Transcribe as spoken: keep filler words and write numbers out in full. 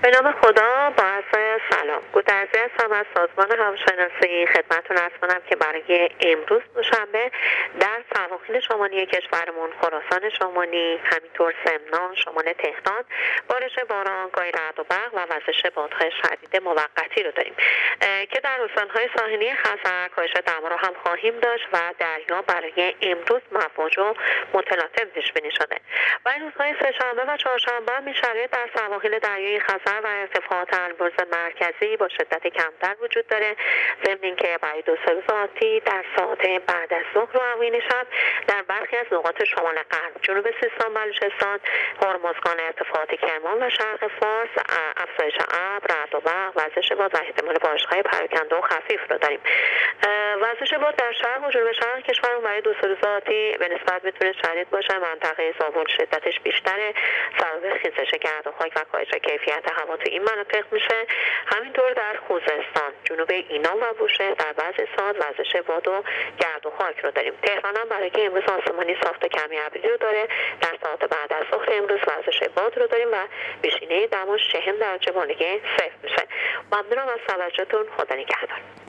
به نام خدا. با عرض سلام. گودرزی هستم از سازمان هواشناسی. خدمتتون عرض کنم که برای امروز دوشنبه در سواحل شمالی کشورمون، خراسان شمالی، همینطور سمنان، شمال تهران، بارش باران، گاهی رعد و برق و وزش بادهای شدید موقتی رو داریم که در استان‌های ساحلی خزر کاهش دما رو هم خواهیم داشت و دریا برای امروز مواج و متلاطم پیش بینی شده. و این روزهای سه‌شنبه و چهارشنبه هم این شرایط در سواحل دریای خزر و ارتفاعات البرز مرکزی با شدت کمتر وجود داره. ضمن اینکه برای دو سه روز آتی در ساعات بعد از ظهر و اوایل شب در برخی از نقاط شمال غرب، جنوب سیستان، بلوچستان، هرمزگان، ارتفاعات کرمان و شرق فارس افزایش ابر، رعد و برق، وزش باد و احتمال بارش‌های پراکنده و خفیف رو داریم. وزش باد در شرق و جنوب شرق کشور برای دو سه روز آتی به نسبت میتونه شدید باشه. منطقه زابل شدتش بیشتره، سبب خیزش گرد و خاک و کاهش کیفیت هوا تو این مناطق میشه. همینطور در خوزستان، جنوب اینا و بوشهر در بعضی ساعات وزش باد و گرد و خاک رو داریم. تهران هم برای امروز آسمانی صاف و کمی ابری رو داره. در ساعات بعد از ظهر امروز وزش باد رو داریم و بیشینه دما چهل درجه بالای صفر میشه. ممنونم از توجهتون. خدا نگهدار.